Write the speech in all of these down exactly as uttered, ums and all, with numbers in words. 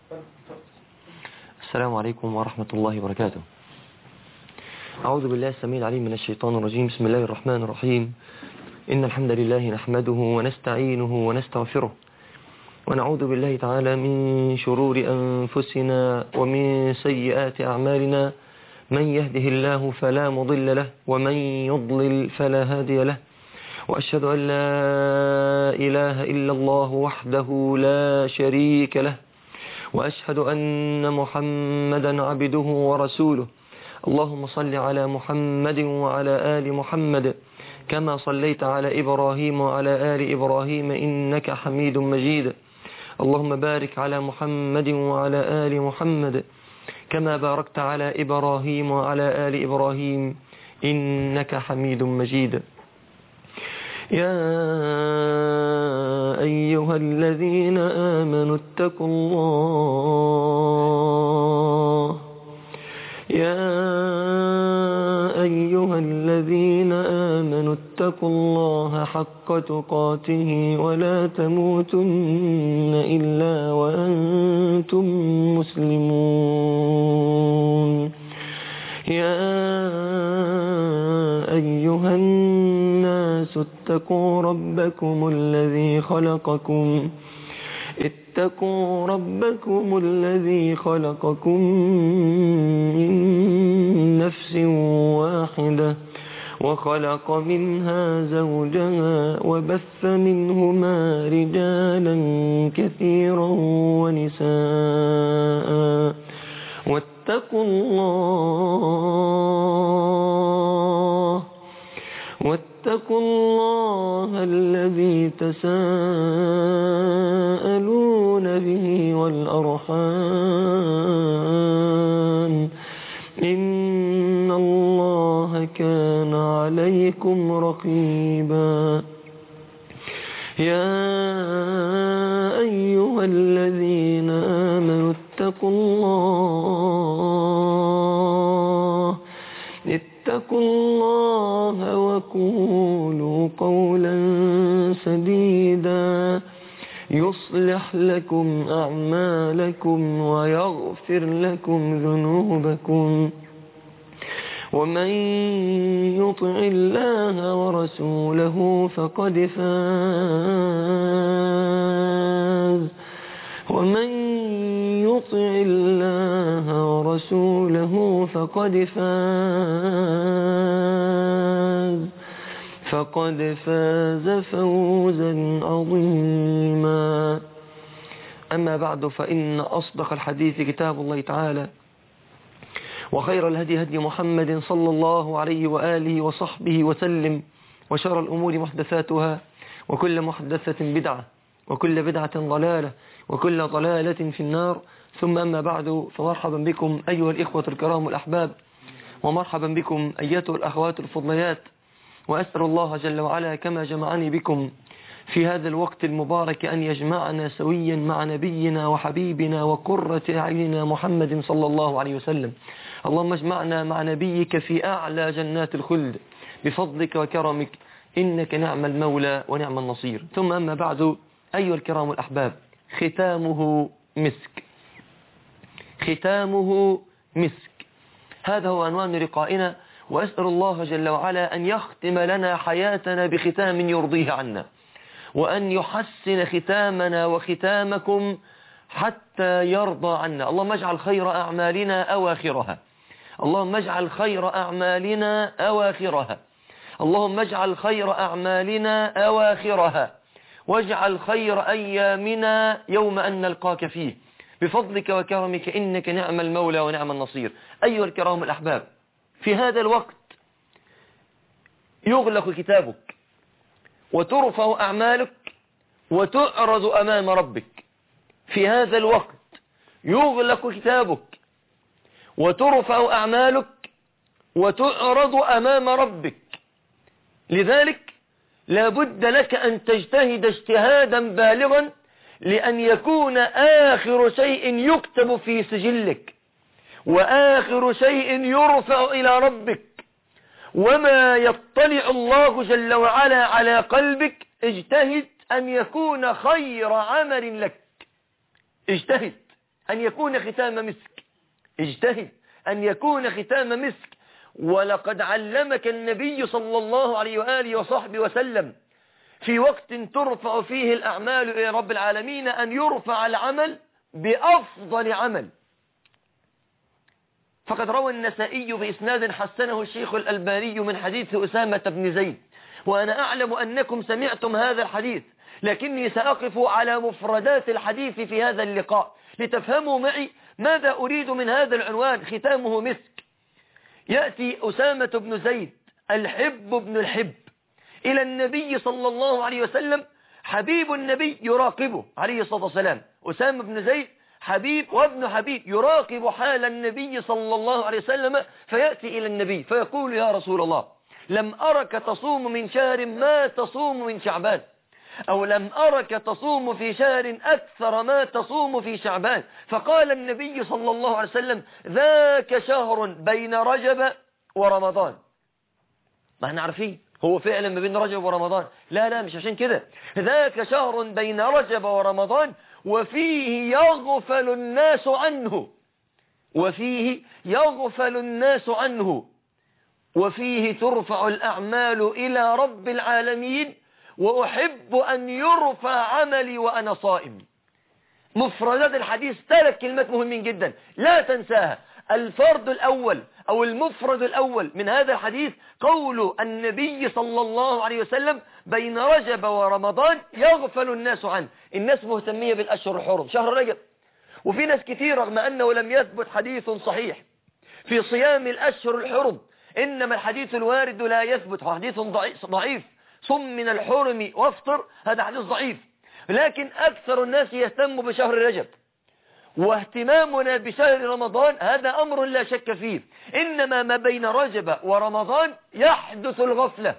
السلام عليكم ورحمة الله وبركاته. أعوذ بالله السميع العليم من الشيطان الرجيم. بسم الله الرحمن الرحيم. إن الحمد لله نحمده ونستعينه ونستغفره، ونعوذ بالله تعالى من شرور أنفسنا ومن سيئات أعمالنا. من يهده الله فلا مضل له، ومن يضلل فلا هادي له. وأشهد أن لا إله إلا الله وحده لا شريك له، وأشهد أن محمدا عبده ورسوله. اللهم صل على محمد وعلى آل محمد كما صليت على إبراهيم وعلى آل إبراهيم إنك حميد مجيد. اللهم بارك على محمد وعلى آل محمد كما باركت على إبراهيم وعلى آل إبراهيم إنك حميد مجيد. يا أيها الذين آمنوا اتقوا الله يا أيها الذين آمنوا اتقوا الله حق تقاته ولا تموتن إلا وأنتم مسلمون. يا أيها الناس اتقوا ربكم الذي خلقكم اتقوا ربكم الذي خلقكم من نفس واحدة وخلق منها زوجها وبث منهما رجالا كثيرا ونساء. واتقوا الله واتقوا الله الذي تساءلون به والأرحام إن الله كان عليكم رقيبا. يا أيها الذين آمنوا اتقوا الله اتقوا الله وقولوا قولا سديدا يصلح لكم أعمالكم ويغفر لكم ذنوبكم، ومن يطع الله ورسوله فقد فاز ومن يطع الله ورسوله فقد فاز فقد فاز فوزا عظيما. أما بعد، فإن أصدق الحديث كتاب الله تعالى، وخير الهدي هدي محمد صلى الله عليه وآله وصحبه وسلم، وشر الأمور محدثاتها، وكل محدثة بدعة، وكل بدعة ضلالة، وكل ضلالة في النار. ثم أما بعد، فمرحبا بكم أيها الإخوة الكرام الأحباب، ومرحبا بكم أيتها الأخوات الفضليات. وأسأل الله جل وعلا كما جمعني بكم في هذا الوقت المبارك أن يجمعنا سويا مع نبينا وحبيبنا وقرة أعيننا محمد صلى الله عليه وسلم. اللهم اجمعنا مع نبيك في أعلى جنات الخلد بفضلك وكرمك، إنك نعم المولى ونعم النصير. ثم أما بعد، أيها الكرام الأحباب، ختامه مسك. ختامه مسك، هذا هو عنوان لقائنا. وأسأل الله جل وعلا أن يختم لنا حياتنا بختام يرضيه عنا، وأن يحسن ختامنا وختامكم حتى يرضى عنا. اللهم اجعل خير أعمالنا أواخرها اللهم اجعل خير أعمالنا أواخرها اللهم اجعل خير أعمالنا أواخرها واجعل خير أيامنا يوم أن نلقاك فيه بفضلك وكرمك، إنك نعم المولى ونعم النصير. أيها الكرام الأحباب، في هذا الوقت يغلق كتابك وترفع أعمالك وتعرض أمام ربك. في هذا الوقت يغلق كتابك وترفع أعمالك وتعرض أمام ربك. لذلك لا بد لك أن تجتهد اجتهادا بالغا لأن يكون آخر شيء يكتب في سجلك وآخر شيء يرفع إلى ربك وما يطلع الله جل وعلا على قلبك. اجتهد أن يكون خير عمل لك، اجتهد أن يكون ختام مسك، اجتهد أن يكون ختام مسك. ولقد علمك النبي صلى الله عليه وآله وصحبه وسلم في وقت ترفع فيه الأعمال إلى رب العالمين أن يرفع العمل بأفضل عمل. فقد روى النسائي بإسناد حسنه الشيخ الألباني من حديث أسامة بن زيد، وأنا أعلم أنكم سمعتم هذا الحديث، لكني سأقف على مفردات الحديث في هذا اللقاء لتفهموا معي ماذا أريد من هذا العنوان ختامه مسك. يأتي أسامة بن زيد الحب بن الحب إلى النبي صلى الله عليه وسلم، حبيب النبي يراقبه عليه الصلاة والسلام. أسامة بن زيد حبيب وابن حبيب يراقب حال النبي صلى الله عليه وسلم، فيأتي إلى النبي فيقول يا رسول الله لم أرك تصوم من شهر ما تصوم من شعبان، أو لم أرك تصوم في شهر أكثر ما تصوم في شعبان. فقال النبي صلى الله عليه وسلم ذاك شهر بين رجب ورمضان. ما احنا عارفين هو فعلا ما بين رجب ورمضان، لا لا مش عشان كده، ذاك شهر بين رجب ورمضان وفيه يغفل الناس عنه، وفيه يغفل الناس عنه وفيه ترفع الأعمال إلى رب العالمين، وأحب أن يرفع عملي وأنا صائم. مفردات الحديث ثلاث كلمات مهمين جدا لا تنساها. الفرد الأول أو المفرد الأول من هذا الحديث قول النبي صلى الله عليه وسلم بين رجب ورمضان يغفل الناس عنه. الناس مهتمية بالأشهر الحرم شهر رجب، وفي ناس كثير رغم أنه لم يثبت حديث صحيح في صيام الأشهر الحرم، إنما الحديث الوارد لا يثبت، حديث ضعيف، صم من الحرم وافطر، هذا حديث ضعيف. لكن أكثر الناس يهتم بشهر رجب، واهتمامنا بشهر رمضان هذا أمر لا شك فيه، إنما ما بين رجب ورمضان يحدث الغفلة.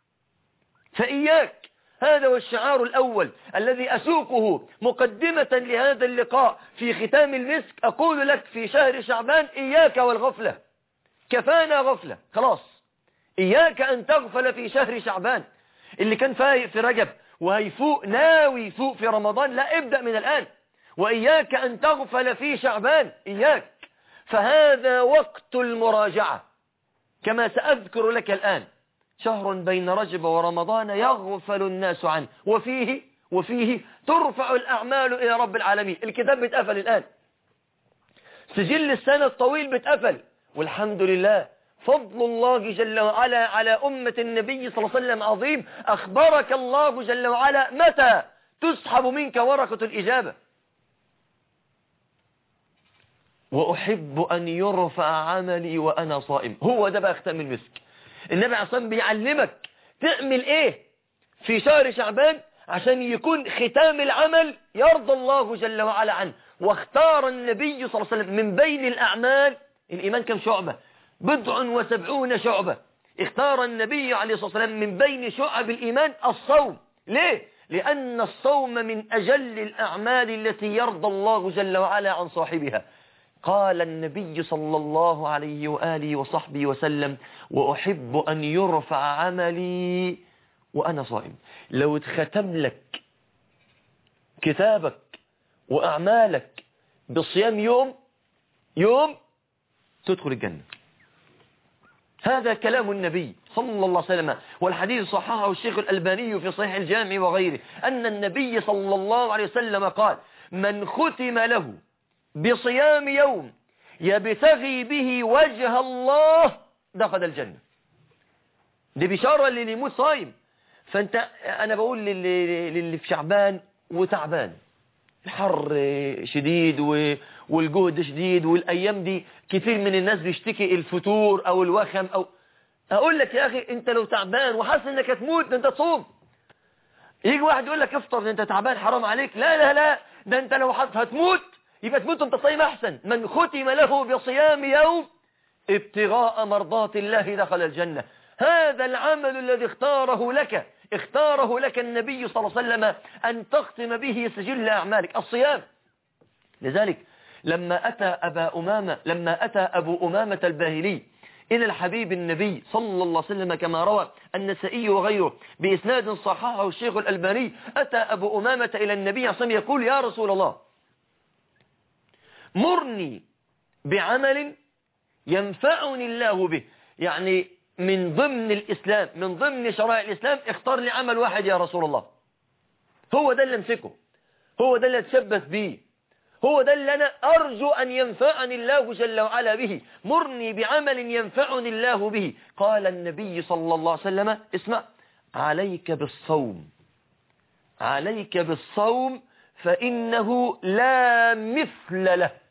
فإياك، هذا هو الشعار الأول الذي أسوقه مقدمة لهذا اللقاء في ختام المسك. أقول لك في شهر شعبان إياك والغفلة، كفانا غفلة خلاص. إياك أن تغفل في شهر شعبان. اللي كان فايق في رجب وهيفوق ناوي يفوق في رمضان، لا ابدأ من الآن. وإياك أن تغفل في شعبان، إياك، فهذا وقت المراجعة كما سأذكر لك الآن. شهر بين رجب ورمضان يغفل الناس عنه وفيه وفيه ترفع الأعمال إلى رب العالمين. الكتاب بيتقفل الآن، سجل السنة الطويل بيتقفل، والحمد لله فضل الله جل وعلا على أمة النبي صلى الله عليه وسلم عظيم. أخبرك الله جل وعلا متى تسحب منك ورقة الإجابة. وأحب أن يرفع عملي وأنا صائم. هو ده بقى ختام المسك. النبي عليه الصلاة والسلام بيعلمك تعمل إيه في شهر شعبان عشان يكون ختام العمل يرضى الله جل وعلا عنه. واختار النبي صلى الله عليه وسلم من بين الأعمال، الإيمان كم شعبة؟ بضع وسبعون شعبة. اختار النبي عليه الصلاة والسلام من بين شعب الإيمان الصوم. ليه؟ لأن الصوم من أجل الأعمال التي يرضى الله جل وعلا عن صاحبها. قال النبي صلى الله عليه وآله وصحبه وسلم وأحب أن يرفع عملي وأنا صائم. لو اتختم لك كتابك وأعمالك بصيام يوم يوم تدخل الجنة. هذا كلام النبي صلى الله عليه وسلم، والحديث صححه الشيخ الألباني في صحيح الجامع وغيره، أن النبي صلى الله عليه وسلم قال من ختم له بصيام يوم يبتغي به وجه الله دخل الجنة. دي بشارة اللي يموت صايم. فانت انا بقول للي, للي في شعبان وتعبان، الحر شديد والجهد شديد، والايام دي كتير من الناس بيشتكي الفتور او الوخم، او اقول لك يا اخي انت لو تعبان وحاسس انك هتموت ده انت تصوم. يجي واحد يقول لك افطر ده انت تعبان حرام عليك، لا لا لا، ده انت لو هتموت يبقى تموت انت صايم احسن. من ختم له بصيام يوم ابتغاء مرضات الله دخل الجنة. هذا العمل الذي اختاره لك اختاره لك النبي صلى الله عليه وسلم أن تختم به سجل أعمالك الصيام. لذلك لما أتى أبا أمامة لما أتى أبو أمامة الباهلي إلى الحبيب النبي صلى الله عليه وسلم كما روى النسائي وغيره بإسناد صححه الشيخ الألباني، أتى أبو أمامة إلى النبي صلى الله عليه وسلم يقول يا رسول الله مرني بعمل ينفعني الله به. يعني من ضمن الإسلام، من ضمن شرائع الإسلام، اختار لي عمل واحد يا رسول الله، هو ده اللي امسكه، هو ده اللي اتشبث بيه، هو ده اللي أنا أرجو أن ينفعني الله جل وعلا به. مرني بعمل ينفعني الله به. قال النبي صلى الله عليه وسلم: اسمع، عليك بالصوم، عليك بالصوم فإنه لا مثل له.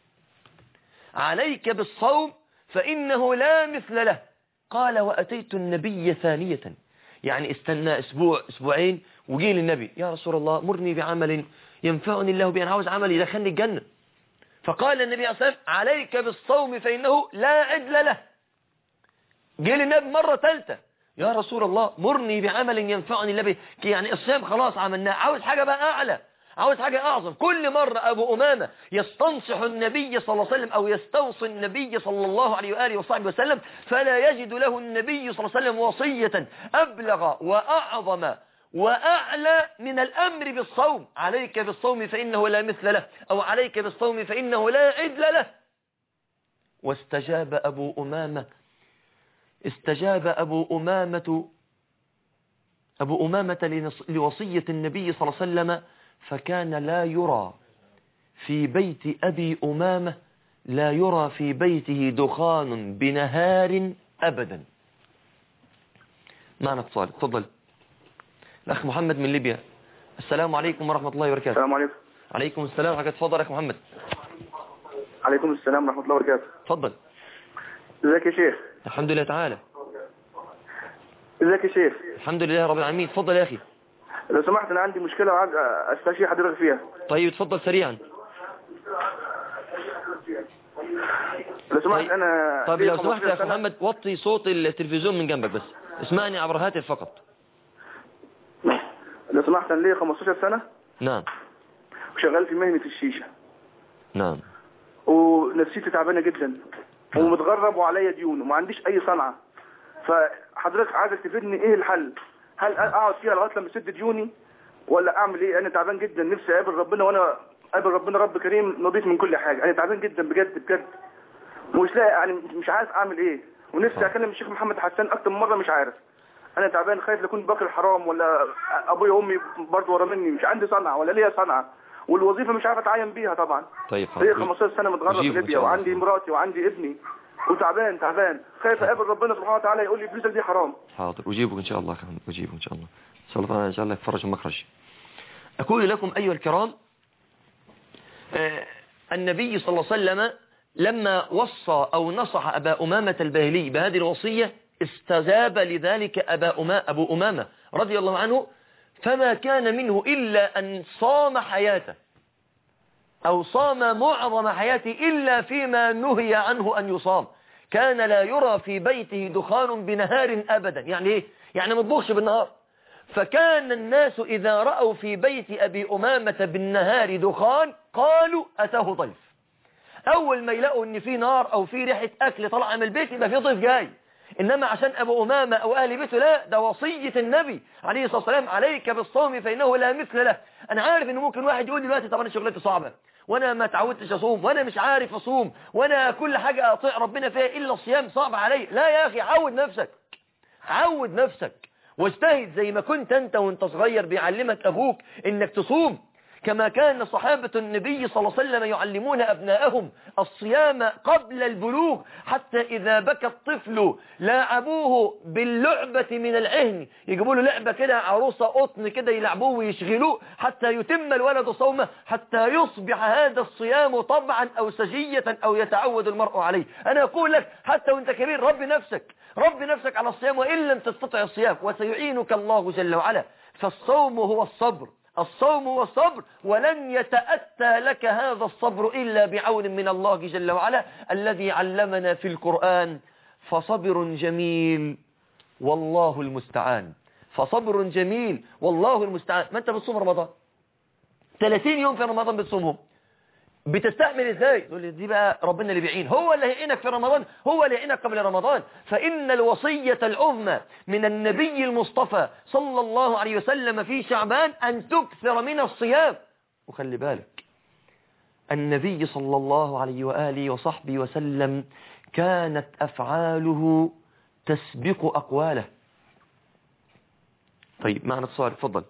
عليك بالصوم فإنه لا مثل له. قال: وأتيت النبي ثانية، يعني استنى أسبوع أسبوعين وجي للنبي: يا رسول الله مرني بعمل ينفعني الله به، أنا عاوز عمل يدخلني الجنة. فقال النبي عليه الصلاة والسلام: عليك بالصوم فإنه لا عدل له. جه للنبي مرة ثالثة: يا رسول الله مرني بعمل ينفعني الله به. يعني الصيام خلاص عملناه، عاوز حاجة بقى أعلى، عاوز حاجة أعظم. كل مرة أبو أمامة يستنصح النبي صلى الله عليه وسلم أو يستوصي النبي صلى الله عليه وآله وصحبه وسلم، فلا يجد له النبي صلى الله عليه وسلم وصية أبلغ وأعظم وأعلى من الأمر بالصوم. عليك بالصوم فإنه لا مثل له، أو عليك بالصوم فإنه لا عدل له. واستجاب أبو أمامة، استجاب أبو أمامة أبو أمامة لوصية النبي صلى الله عليه وسلم، فكان لا يرى في بيت أبي أمامة، لا يرى في بيته دخان بنهار أبدا. معنا اتصال، تفضل. الأخ محمد من ليبيا. السلام عليكم ورحمة الله وبركاته. السلام عليكم. عليكم السلام ورحمة الله. تفضل أخ محمد. عليكم السلام ورحمة الله وبركاته. تفضل. ازيك يا شيخ؟ الحمد لله تعالى. ازيك يا شيخ؟ الحمد لله رب العالمين. تفضل يا أخي. لو سمحت أنا عندي مشكلة وعايز أستشير حضرتك فيها. طيب تفضل سريعا. لو سمحت طيب. أنا طيب لو سمحت يا أخ محمد وطي صوت التلفزيون من جنبك بس، اسمعني عبر هاتف فقط. لو سمحت أنا ليا خمستاشر سنة. نعم. وشغال في مهنة الشيشة. نعم. ونفسيتي تعبانة جدا ومتغرب وعليا ديون وما عنديش أي صنعة. فحضرتك عايزك تفيدني إيه الحل؟ هل أقعد فيها لغاية لما أسد ديوني ولا أعمل إيه؟ أنا تعبان جدا، نفسي أقابل ربنا، وأنا قابل ربنا رب كريم نضيف من كل حاجة. أنا تعبان جدا بجد بجد ومش لاقي، يعني مش عارف أعمل إيه. ونفسي أكلم الشيخ محمد حسان أكتر من مرة، مش عارف. أنا تعبان خايف لأكون باكل حرام ولا أبويا وأمي برضه ورا مني، مش عندي صنعة ولا ليا صنعة، والوظيفة مش عارف أتعين بيها طبعا. طيب ليا خمستاشر سنة متغرب في ليبيا وعندي مراتي وعندي ابني وتعبان تعبان خايف أقابل ربنا سبحانه وتعالى يقول لي فلوسك دي حرام. حاضر أجيبك إن شاء الله، أجيبك إن شاء الله. إن شاء الله إن شاء الله يفرج المخرج. أقول لكم أيها الكرام، آه النبي صلى الله عليه وسلم لما وصى أو نصح أبا أمامة الباهلي بهذه الوصية استجاب لذلك أبا أمامة أبو أمامة رضي الله عنه، فما كان منه إلا أن صام حياته أو صام معظم حياته إلا فيما نهي عنه أن يصام. كان لا يرى في بيته دخان بنهار أبدا. يعني إيه؟ يعني ما تطبخش بالنهار. فكان الناس إذا رأوا في بيت أبي أمامة بالنهار دخان قالوا أتاه ضيف. أول ما يلاقوا إن في نار أو في ريحة أكل طلع من البيت يبقى في ضيف جاي. إنما عشان أبو أمامة أو أهل بيته لا، ده وصية النبي عليه الصلاة والسلام: عليك بالصوم فإنه لا مثل له. أنا عارف إنه ممكن واحد يقول دلوقتي طب أنا شغلتي صعبة وأنا ما تعودتش أصوم وأنا مش عارف أصوم وأنا كل حاجة أطيع ربنا فيها إلا الصيام صعب علي. لا يا أخي، عود نفسك، عود نفسك واجتهد زي ما كنت أنت وأنت صغير بيعلمك أبوك إنك تصوم، كما كان صحابة النبي صلى الله عليه وسلم يعلمون أبنائهم الصيام قبل البلوغ، حتى إذا بكى الطفل لاعبوه باللعبة من العهن، يجيبوا له لعبة كده عروسة قطن كده يلعبوه ويشغلوه حتى يتم الولد صومه، حتى يصبح هذا الصيام طبعا أو سجية أو يتعود المرء عليه. أنا أقول لك حتى وأنت كبير رب نفسك، رب نفسك على الصيام وإن لم تستطع الصيام، وسيعينك الله جل وعلا. فالصوم هو الصبر، الصوم والصبر، ولن يتأتى لك هذا الصبر إلا بعون من الله جل وعلا الذي علمنا في القرآن: فصبر جميل والله المستعان. فصبر جميل والله المستعان. ما أنت بتصوم رمضان ثلاثين يوم في رمضان بتصومهم، بتستحمل ازاي؟ تقول لي دي بقى ربنا اللي بيعين، هو اللي هيعينك في رمضان، هو اللي هيعينك قبل رمضان. فإن الوصية العظمى من النبي المصطفى صلى الله عليه وسلم في شعبان أن تكثر من الصيام. وخلي بالك النبي صلى الله عليه وآله وصحبه وسلم كانت أفعاله تسبق أقواله. طيب معنا اتصال، تفضل.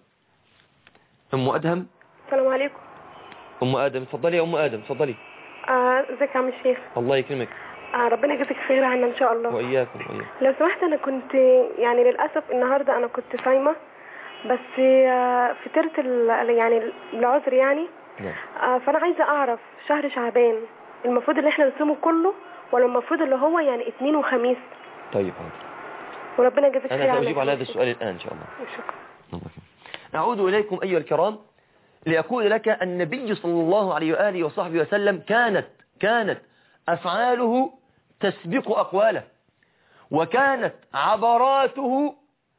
أم أدهم. السلام عليكم. أم آدم، تفضلي يا أم آدم، تفضلي. ازيك يا عم الشيخ؟ الله يكرمك. آه ربنا يجزيك خير عنا ان شاء الله. وإياكم وإياكم. لو سمحت، انا كنت يعني للاسف النهارده انا كنت صايمه، بس آه فطرت يعني العذر يعني. نعم. آه فانا عايزه اعرف شهر شعبان المفروض اللي احنا نصومه كله، ولا المفروض اللي هو يعني اثنين وخميس؟ طيب حاضر. وربنا يجزيك خير. أنا سأجيب على هذا السؤال الآن إن شاء الله. شكرا. أعود إليكم أيها الكرام لأقول لك النبي صلى الله عليه وآله وصحبه وسلم كانت كانت أفعاله تسبق أقواله، وكانت عبراته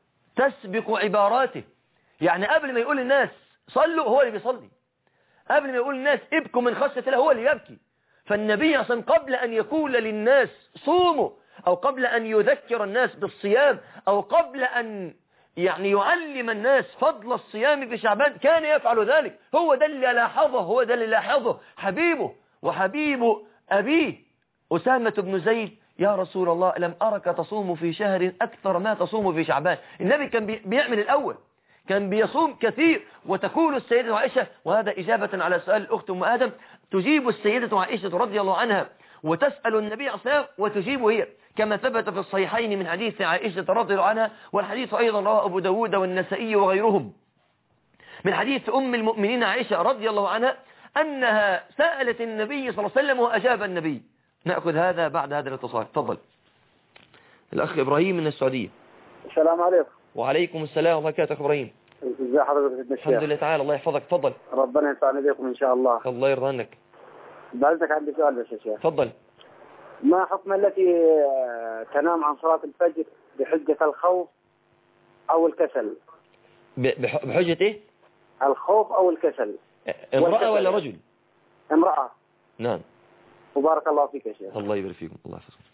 تسبق عباراته. يعني قبل ما يقول الناس صلوا هو اللي بيصلي، قبل ما يقول الناس ابكوا من خشية الله هو اللي يبكي. فالنبي أصلا قبل أن يقول للناس صوموا، أو قبل أن يذكر الناس بالصيام، أو قبل أن يعني يعلم الناس فضل الصيام في شعبان، كان يفعل ذلك. هو ده اللي لاحظه هو ده اللي لاحظه حبيبه وحبيب أبيه أسامة بن زيد: يا رسول الله لم أرك تصوم في شهر أكثر ما تصوم في شعبان. النبي كان بيعمل الأول، كان بيصوم كثير. وتقول السيدة عائشة، وهذا إجابة على سؤال الأخت أم آدم، تجيب السيدة عائشة رضي الله عنها وتسأل النبي صلى الله عليه وسلم وتجيب هي، كما ثبت في الصحيحين من حديث عائشة رضي الله عنها، والحديث أيضا رواه أبو داود والنسائي وغيرهم، من حديث أم المؤمنين عائشة رضي الله عنها أنها سألت النبي صلى الله عليه وسلم وأجاب النبي. نأخذ هذا بعد هذا الاتصال. تفضل الأخ إبراهيم من السعودية. السلام عليكم. وعليكم السلام ورحمة الله وبركاته. إبراهيم، ازي حضرتك يا الشيخ؟ الحمد لله تعالى، الله يحفظك. تفضل. ربنا ينفعنا بكم ان شاء الله. الله يرضى عنك. بعدك عندي سؤال بس يا شيخ. تفضل. ما حكم التي تنام عن صلاة الفجر بحجة الخوف او الكسل؟ بحجة ايه؟ الخوف او الكسل. امرأة ولا رجل؟ امرأة. نعم. وبارك الله فيك يا شيخ. الله يبارك فيكم. الله يحفظكم.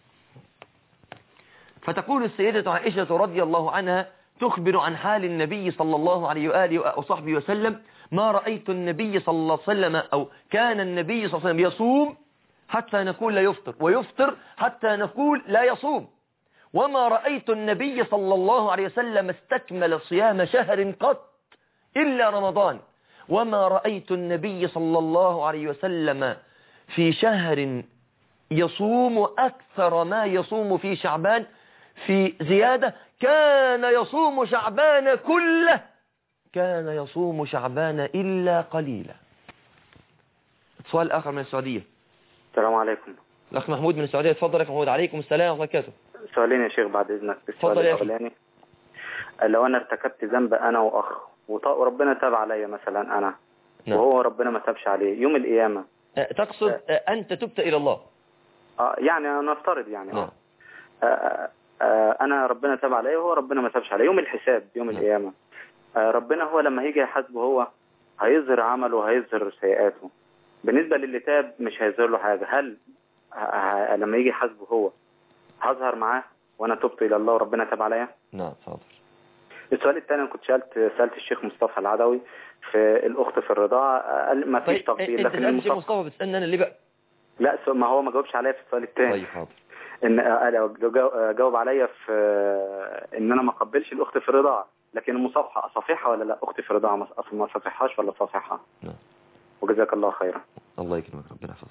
فتقول السيدة عائشة رضي الله عنها تخبر عن حال النبي صلى الله عليه وآله وصحبه وسلم: ما رأيت النبي صلى الله عليه وسلم أو كان النبي صلى الله عليه وسلم يصوم حتى نقول لا يفطر، ويفطر حتى نقول لا يصوم. وما رأيت النبي صلى الله عليه وسلم استكمل صيام شهر قط إلا رمضان. وما رأيت النبي صلى الله عليه وسلم في شهر يصوم أكثر ما يصوم في شعبان. في زيادة: كان يصوم شعبان كله، كان يصوم شعبان إلا قليلا. سؤال آخر من السعودية. السلام عليكم. الأخ محمود من السعودية. تفضل يا محمود. عليكم السلام ورحمة الله وبركاته. سؤالين يا شيخ بعد إذنك. تفضل يا أخي. لو أنا ارتكبت ذنب أنا وأخ وربنا تاب علي مثلا أنا، نعم. وهو ربنا ما تابش عليه يوم القيامة، تقصد أه أنت تبت إلى الله؟ آه يعني أنا نفترض يعني نعم. آه آه أنا ربنا تاب عليه وهو ربنا ما تابش عليه يوم الحساب يوم نعم. القيامة، آه ربنا هو لما هيجي يحاسبه هو هيظهر عمله وهيظهر سيئاته. بالنسبة للي تاب مش هيظهر له حاجة. هل ه... لما يجي يحاسبه هو هظهر معاه وانا تبت الى الله وربنا تاب عليا؟ نعم حاضر. السؤال الثاني انا كنت سالت سالت الشيخ مصطفى العدوي في الاخت في الرضاعه، قال ما فيش تفضيل. لكن انت الشيخ مصطفى بتسالني انا ليه بقى؟ لا ما هو ما جاوبش عليا في السؤال الثاني. طيب حاضر. ان جاوب عليا في ان انا ما اقبلش الاخت في الرضاعه، لكن المصافحه اصافحها ولا لا؟ اختي في الرضاعه ما اصافحهاش ولا اصافحها؟ نعم. وجزاك الله خيرا. الله يكرمك ربنا يحفظك.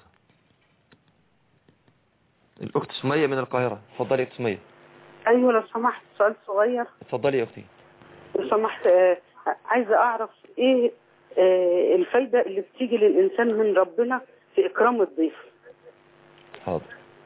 الأخت سمية من القاهرة. اتفضلي يا أخت سمية. أيوة لو سمحت سؤال صغير. اتفضلي يا أختي. لو سمحت آه عايزة أعرف إيه آه الفايدة اللي بتيجي للإنسان من ربنا في إكرام الضيف. حاضر.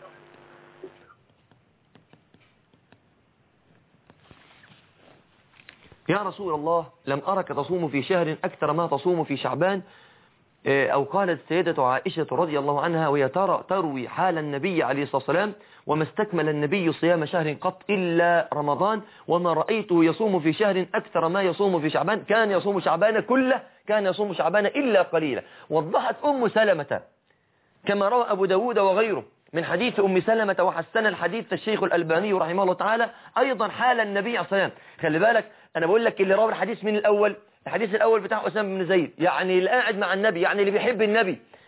يا رسول الله لم أرك تصوم في شهر أكثر ما تصوم في شعبان. أو قالت السيدة عائشة رضي الله عنها وهي تروي حال النبي عليه الصلاة والسلام: وما استكمل النبي صيام شهر قط إلا رمضان، وما رأيته يصوم في شهر أكثر ما يصوم في شعبان، كان يصوم شعبان كله، كان يصوم شعبان إلا قليلا. وضحت أم سلمة كما روى أبو داود وغيره من حديث أم سلمة، وحسن الحديث الشيخ الألباني رحمه الله تعالى أيضا حال النبي عليه الصلاة والسلام. خلي بالك أنا بقول لك اللي روى الحديث من الأول، الحديث الأول بتاع أسامة بن زيد، يعني اللي قاعد مع النبي، يعني اللي بيحب النبي،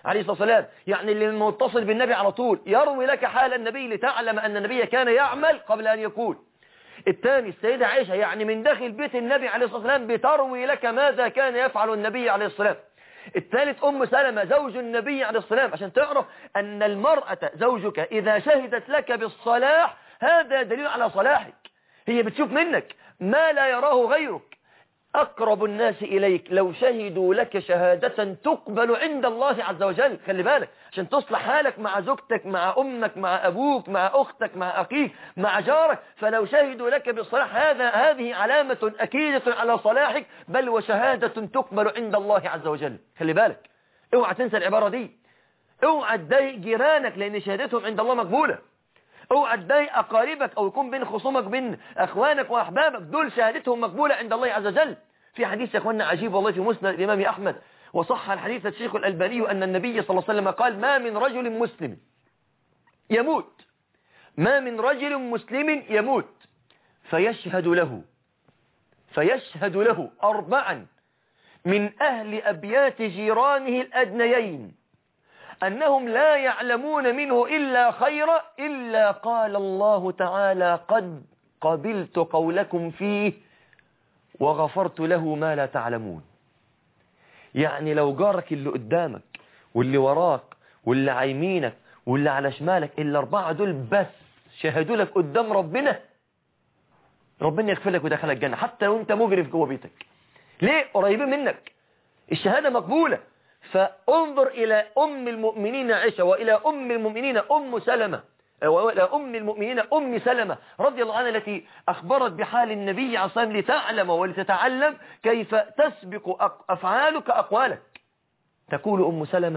عليه الصلاة والسلام، يعني اللي متصل بالنبي على طول، يروي لك حال النبي لتعلم أن النبي كان يعمل قبل أن يقول. الثاني السيدة عائشة، يعني من داخل بيت النبي عليه الصلاة والسلام بتروي لك ماذا كان يفعل النبي عليه الصلاة والسلام. الثالث أم سلمة زوج النبي عليه الصلاة والسلام، عشان تعرف أن المرأة زوجك إذا شهدت لك بالصلاح هذا دليل على صلاحك، هي بتشوف منك ما لا يراه غيرك. أقرب الناس إليك لو شهدوا لك شهادة تقبل عند الله عز وجل، خلي بالك عشان تصلح حالك مع زوجتك، مع أمك، مع أبوك، مع أختك، مع أخيك، مع جارك، فلو شهدوا لك بالصلاح هذا هذه علامة أكيدة على صلاحك، بل وشهادة تقبل عند الله عز وجل. خلي بالك، اوعى تنسى العبارة دي، اوعى تضايق جيرانك لأن شهادتهم عند الله مقبولة، اوعى تضايق أقاربك أو يكون بين خصومك بين أخوانك وأحبابك، دول شهادتهم مقبولة عند الله عز وجل. في حديث يا أخوانا عجيب والله في مسند الإمام أحمد، وصح الحديث الشيخ الألباني أن النبي صلى الله عليه وسلم قال: ما من رجل مسلم يموت ما من رجل مسلم يموت فيشهد له فيشهد له أربعا من أهل أبيات جيرانه الأدنيين أنهم لا يعلمون منه إلا خيرا إلا قال الله تعالى: قد قبلت قولكم فيه وغفرت له ما لا تعلمون. يعني لو جارك اللي قدامك واللي وراك واللي عيمينك واللي على شمالك الأربعة دول بس شهدوا لك قدام ربنا، ربنا يغفر لك ودخلك الجنة حتى لو انت مجرم جوه بيتك. ليه؟ قريبين منك، الشهادة مقبولة. فانظر إلى أم المؤمنين عائشة وإلى أم المؤمنين أم سلمة وإلى أم المؤمنين أم سلمة رضي الله عنها التي أخبرت بحال النبي عليه الصلاة والسلام لتعلم ولتتعلم كيف تسبق أفعالك أقوالك. تقول أم سلمة: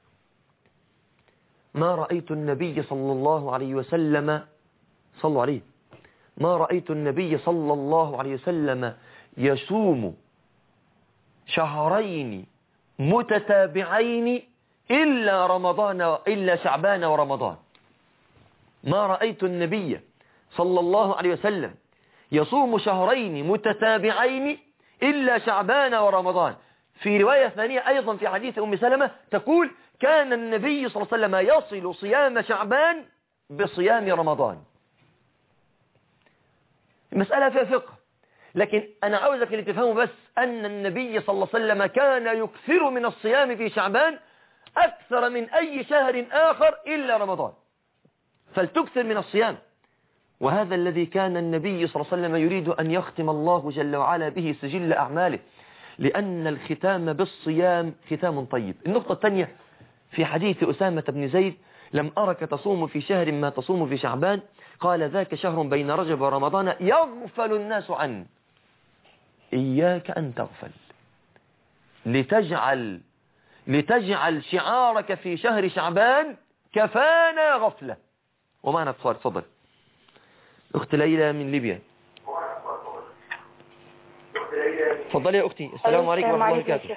ما رأيت النبي صلى الله عليه وسلم صلوا عليه ما رأيت النبي صلى الله عليه وسلم يصوم شهرين متتابعين إلا رمضان إلا شعبان ورمضان. ما رأيت النبي صلى الله عليه وسلم يصوم شهرين متتابعين إلا شعبان ورمضان. في رواية ثانية أيضا في حديث أم سلمة تقول: كان النبي صلى الله عليه وسلم يصل صيام شعبان بصيام رمضان. المسألة فيها فقه، لكن أنا عاوزك اللي تفهمه بس أن النبي صلى الله عليه وسلم كان يكثر من الصيام في شعبان أكثر من أي شهر آخر إلا رمضان، فلتكثر من الصيام. وهذا الذي كان النبي صلى الله عليه وسلم يريد أن يختم الله جل وعلا به سجل أعماله، لأن الختام بالصيام ختام طيب. النقطة الثانية في حديث أسامة بن زيد: لم أرك تصوم في شهر ما تصوم في شعبان، قال: ذاك شهر بين رجب ورمضان يغفل الناس عنه. إياك أن تغفل، لتجعل لتجعل شعارك في شهر شعبان كفانا غفلة. ومعنا اتصال، تفضل. أخت ليلى من ليبيا. تفضلي يا أختي. السلام عليكم ورحمة الله وبركاته.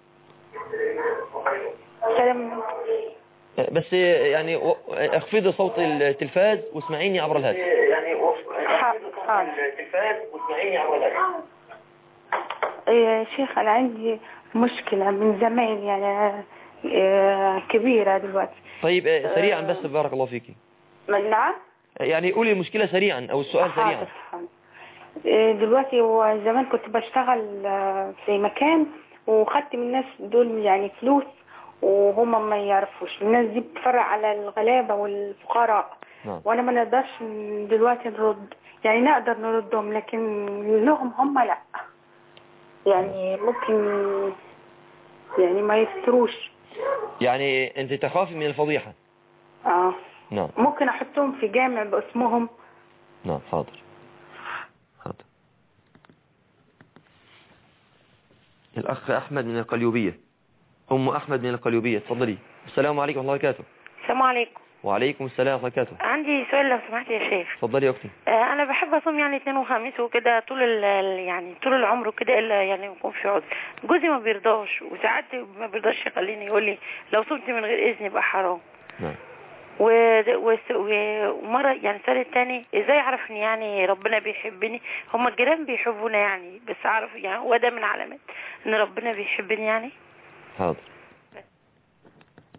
السلام. بس يعني اخفضي صوت التلفاز واسمعيني عبر الهاتف. يعني اخفضي التلفاز واسمعيني عبر الهاتف. يا شيخ أنا عندي مشكلة من زمان يعني كبيرة دلوقتي. طيب سريعا بس بارك الله فيكي. نعم. يعني قولي المشكلة سريعا أو السؤال سريعا. دلوقتي وزمان كنت بشتغل في مكان وخدت من الناس دول يعني فلوس وهم ما يعرفوش. الناس دي بتفرع على الغلابة والفقراء. نعم. وانا ما نقدرش دلوقتي نرد، يعني نقدر نردهم لكن لهم هم لا، يعني ممكن يعني ما يستروش. يعني انت تخافي من الفضيحة؟ اه نعم. ممكن احطهم في جامع باسمهم؟ نعم حاضر حاضر. الأخ أحمد من القليوبية. أم أحمد من القليوبية، تفضلي. السلام عليكم ورحمة الله وبركاته. السلام عليكم. وعليكم السلام ورحمة الله وبركاته. عندي سؤال لو سمحت يا شيخ. تفضلي يا أختي. آه أنا بحب أصوم يعني اثنين وخميس وكده طول يعني طول العمر وكده، إلا يعني يكون في عذر. جوزي ما بيرضاش وساعات ما بيرضاش يخليني، يقول لي لو صمت من غير إذن يبقى حرام. نعم. ومرة يعني السؤال الثاني، ازاي اعرف ان يعني ربنا بيحبني؟ هم الجيران بيحبونا يعني، بس اعرف يعني هو ده من علامات ان ربنا بيحبني يعني. حاضر.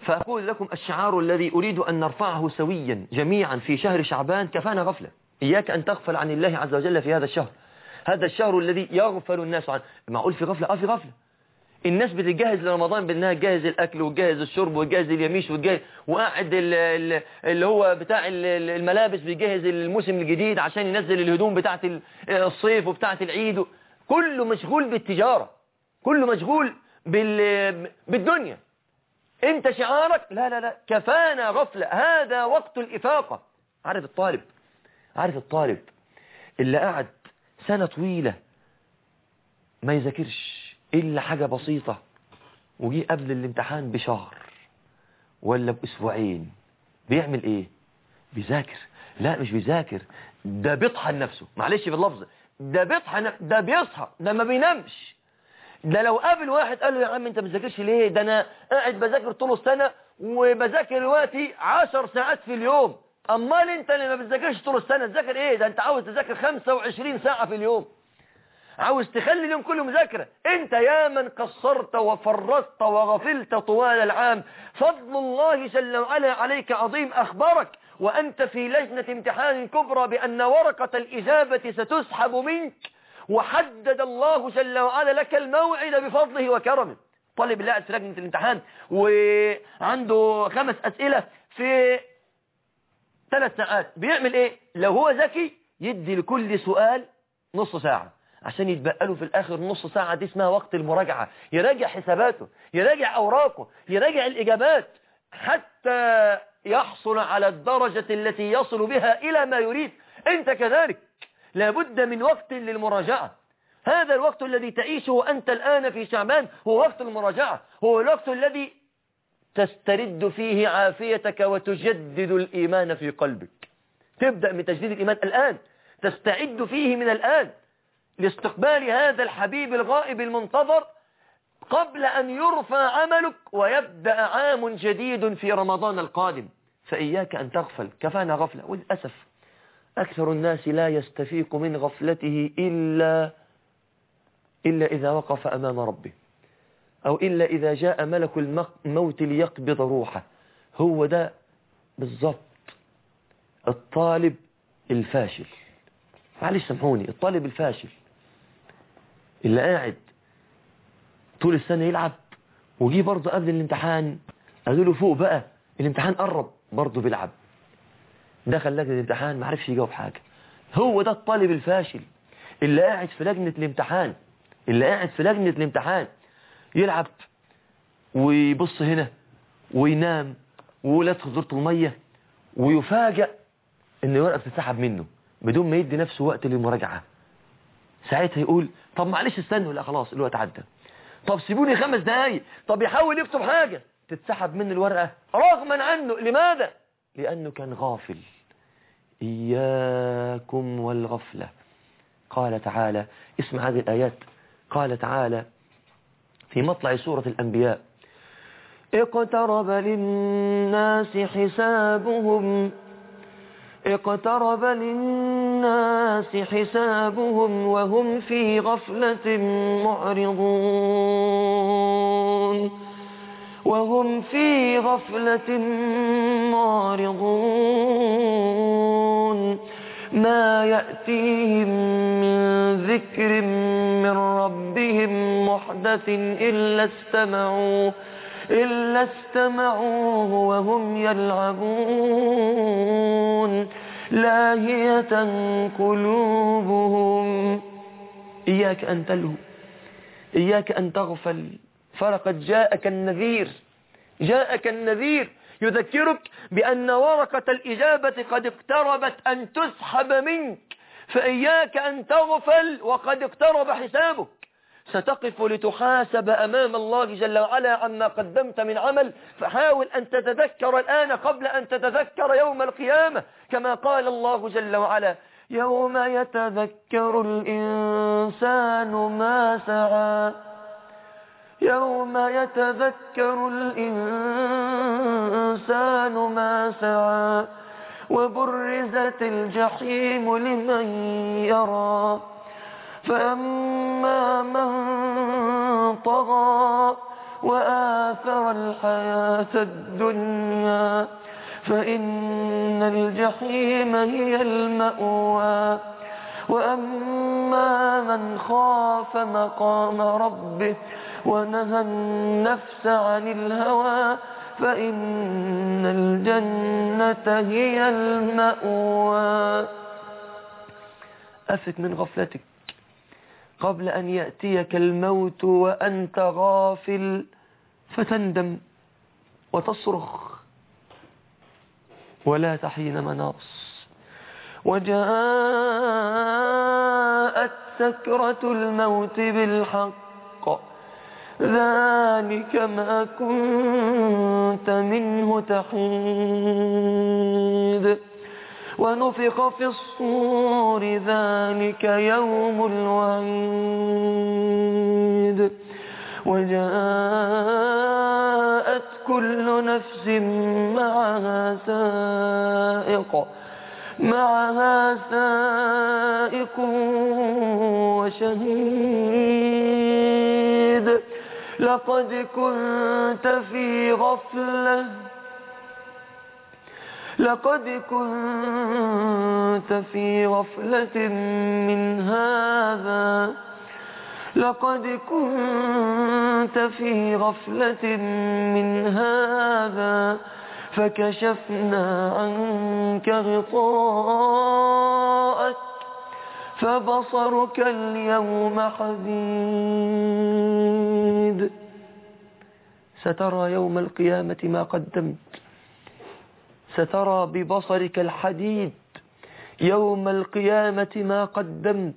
فأقول لكم الشعار الذي أريد أن نرفعه سويا جميعا في شهر شعبان: كفانا غفلة. إياك أن تغفل عن الله عز وجل في هذا الشهر. هذا الشهر الذي يغفل الناس عنه. معقول في غفلة؟ آه في غفلة. الناس بتجهز لرمضان بأنها تجهز الأكل وتجهز الشرب وتجهز اليميش وتجهز، وقاعد اللي هو بتاع الملابس بيجهز الموسم الجديد عشان ينزل الهدوم بتاعة الصيف وبتاعة العيد. كله مشغول بالتجارة، كله مشغول بالدنيا. انت شعارك لا لا لا كفانا غفلة، هذا وقت الإفاقة. عارف الطالب عارف الطالب اللي قاعد سنة طويلة ما يذاكرش إلا حاجة بسيطة، وجي قبل الامتحان بشهر ولا بأسبوعين بيعمل إيه؟ بيذاكر. لا مش بيذاكر، ده بيطحن نفسه، معلش باللفظ، ده بيطحن، ده بيصحى، ده ما بينامش. ده لو قابل واحد قال له يا عم انت ما بتذاكرش ليه؟ ده انا قاعد بذاكر طول السنة وبذاكر دلوقتي عشر ساعات في اليوم. امال انت اللي ما بتذاكرش طول السنة تذاكر ايه؟ ده انت عاوز تذاكر خمسة وعشرين ساعة في اليوم، عاوز تخلي اليوم كله مذاكرة. انت يا من قصرت وفرطت وغفلت طوال العام، فضل الله جل وعلا عليك عظيم. أخبرك وأنت في لجنة امتحان كبرى بأن ورقة الإجابة ستسحب منك، وحدد الله جل وعلا لك الموعد بفضله وكرمه. طالب الله في لجنة الامتحان وعنده خمس أسئلة في ثلاث ساعات، بيعمل ايه؟ لو هو ذكي يدي لكل سؤال نص ساعة عشان يتبقى له في الآخر نص ساعة، دي اسمها وقت المراجعة. يراجع حساباته، يراجع أوراقه، يراجع الإجابات حتى يحصل على الدرجة التي يصل بها إلى ما يريد. أنت كذلك لابد من وقت للمراجعة. هذا الوقت الذي تعيشه أنت الآن في شعبان هو وقت المراجعة، هو الوقت الذي تسترد فيه عافيتك وتجدد الإيمان في قلبك. تبدأ من تجديد الإيمان الآن، تستعد فيه من الآن لاستقبال هذا الحبيب الغائب المنتظر قبل أن يرفع عملك ويبدأ عام جديد في رمضان القادم. فإياك أن تغفل، كفانا غفلة. وللأسف أكثر الناس لا يستفيق من غفلته إلا إلا إذا وقف أمام ربه، أو إلا إذا جاء ملك الموت ليقبض روحه. هو ده بالضبط الطالب الفاشل. معلش سامحوني، الطالب الفاشل اللي قاعد طول السنة يلعب، وجي برضه قبل الامتحان قالوا له فوق بقى الامتحان قرب، برضه بيلعب. دخل لجنة الامتحان ما عرفش يجاوب حاجة. هو ده الطالب الفاشل اللي قاعد في لجنة الامتحان، اللي قاعد في لجنة الامتحان يلعب ويبص هنا وينام ولا يدخل دورة المية، ويفاجأ ان الورقة بتتسحب منه بدون ما يدي نفسه وقت للمراجعة. ساعتها يقول طب معلش استنوا، لا خلاص الوقت عدى، طب سيبوني خمس دقايق، طب يحاول يكتب حاجة، تتسحب منه الورقة رغما عنه. لماذا؟ لأنه كان غافل. إياكم والغفلة. قال تعالى، اسمع هذه الآيات، قال تعالى في مطلع سورة الأنبياء: اقترب للناس حسابهم اقترب للناس حسابهم وهم في غفلة معرضون وهم في غفلة معرضون ما يأتيهم من ذكر من ربهم محدث إلا استمعوه إلا استمعوه وهم يلعبون لاهية قلوبهم. إياك أن تلهو، إياك أن تغفل، فلقد جاءك النذير، جاءك النذير يذكرك بأن ورقة الإجابة قد اقتربت أن تسحب منك، فإياك أن تغفل وقد اقترب حسابك. ستقف لتحاسب أمام الله جل وعلا عما قدمت من عمل، فحاول أن تتذكر الآن قبل أن تتذكر يوم القيامة، كما قال الله جل وعلا: يوم يتذكر الإنسان ما سعى يوم يتذكر الإنسان ما سعى وبرزت الجحيم لمن يرى فأما من طغى وآثر الحياة الدنيا فإن الجحيم هي المأوى وأما من خاف مقام ربه ونهى النفس عن الهوى فإن الجنة هي المأوى. أفك من غفلتك قبل أن يأتيك الموت وأنت غافل فتندم وتصرخ ولا تحين مناص. وجاءت سكرة الموت بالحق ذلك ما كنت منه تحيد ونفخ في الصور ذلك يوم الوعيد وجاءت كل نفس معها سائق معها سائق وشهيد لقد كنت في غفلة لقد كنت في غفلة من هذا لقد كنت في غفلة من هذا فكشفنا عنك غطاءك فبصرك اليوم حديد. سترى يوم القيامة ما قدمت سترى ببصرك الحديد يوم القيامة ما قدمت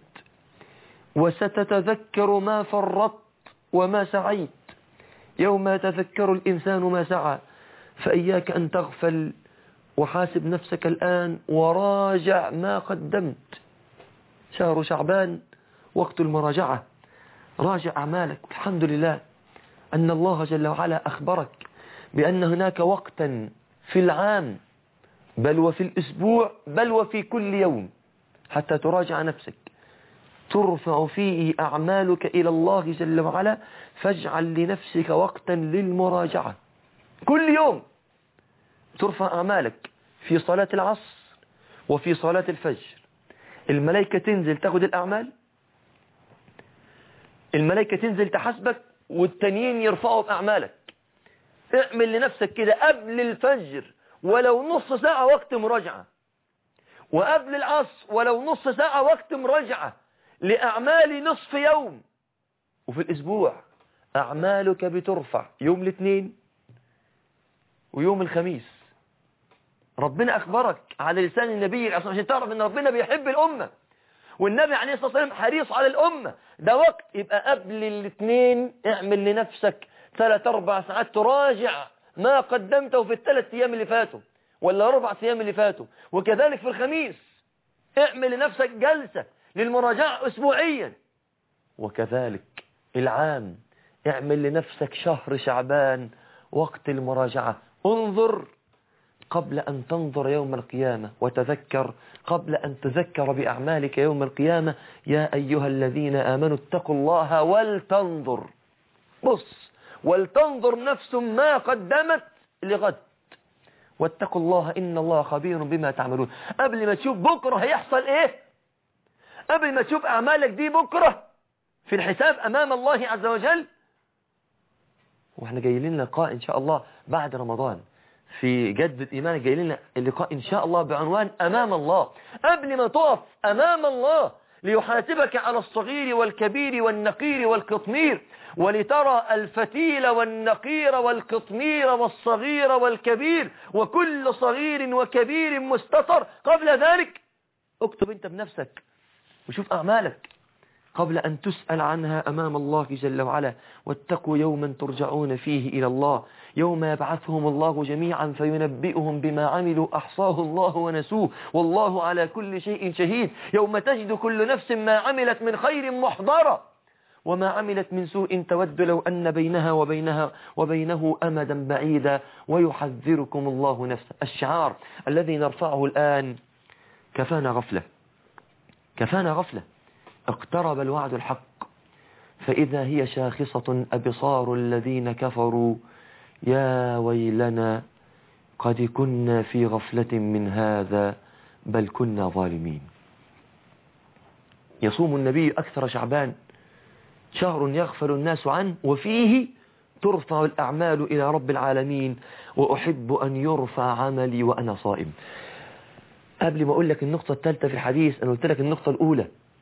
وستتذكر ما فرطت وما سعيت يوم يتذكر الإنسان ما سعى. فإياك أن تغفل وحاسب نفسك الآن وراجع ما قدمت. شهر شعبان وقت المراجعة، راجع أعمالك. الحمد لله أن الله جل وعلا أخبرك بأن هناك وقتا في العام بل وفي الأسبوع بل وفي كل يوم حتى تراجع نفسك ترفع فيه أعمالك إلى الله جل وعلا. فاجعل لنفسك وقتا للمراجعة كل يوم. ترفع أعمالك في صلاة العصر وفي صلاة الفجر. الملائكة تنزل تاخد الأعمال، الملائكة تنزل تحاسبك والتانيين يرفعوا بأعمالك. اعمل لنفسك كده قبل الفجر ولو نص ساعة وقت مراجعة، وقبل العصر ولو نص ساعة وقت مراجعة لأعمال نصف يوم. وفي الأسبوع أعمالك بترفع يوم الاثنين ويوم الخميس. ربنا أخبرك على لسان النبي عشان تعرف أن ربنا بيحب الأمة، والنبي عليه الصلاة والسلام حريص على الأمة. ده وقت يبقى قبل الاثنين اعمل لنفسك ثلاث أربع ساعات تراجع ما قدمته في الثلاث أيام اللي فاتوا ولا أربع أيام اللي فاتوا. وكذلك في الخميس اعمل لنفسك جلسة للمراجعة أسبوعيا. وكذلك العام اعمل لنفسك شهر شعبان وقت المراجعة. انظر قبل أن تنظر يوم القيامة، وتذكر قبل أن تذكر بأعمالك يوم القيامة. يا أيها الذين آمنوا اتقوا الله ولتنظر، بص، ولتنظر نفس ما قدمت لغد واتقوا الله إن الله خبير بما تعملون. قبل ما تشوف بكرة هيحصل إيه، قبل ما تشوف أعمالك دي بكرة في الحساب أمام الله عز وجل. واحنا جاي لنا لقاء إن شاء الله بعد رمضان في جدة إيمانك، جاي لنا اللقاء إن شاء الله بعنوان أمام الله. قبل ما تقف أمام الله ليحاسبك على الصغير والكبير والنقير والقطمير، ولترى الفتيل والنقير والقطمير والصغير والكبير وكل صغير وكبير مستطر. قبل ذلك اكتب انت بنفسك وشوف أعمالك قبل أن تسأل عنها أمام الله جل وعلا. واتقوا يوما ترجعون فيه إلى الله يوم يبعثهم الله جميعا فينبئهم بما عملوا أحصاه الله ونسوه والله على كل شيء شهيد. يوم تجد كل نفس ما عملت من خير محضرة وما عملت من سوء تود لو أن بينها وبينها وبينه أمدا بعيدا ويحذركم الله نفسه. الشعار الذي نرفعه الآن: كفانا غفلة، كفانا غفلة، اقترب الوعد الحق، فإذا هي شاخصة أبصار الذين كفروا يا ويلنا قد كنا في غفلة من هذا بل كنا ظالمين. يصوم النبي أكثر شعبان، شهر يغفل الناس عنه وفيه ترفع الأعمال إلى رب العالمين، وأحب أن يرفع عملي وأنا صائم. قبل ما أقول لك النقطة الثالثة في الحديث أنا قلت لك النقطة الأولى،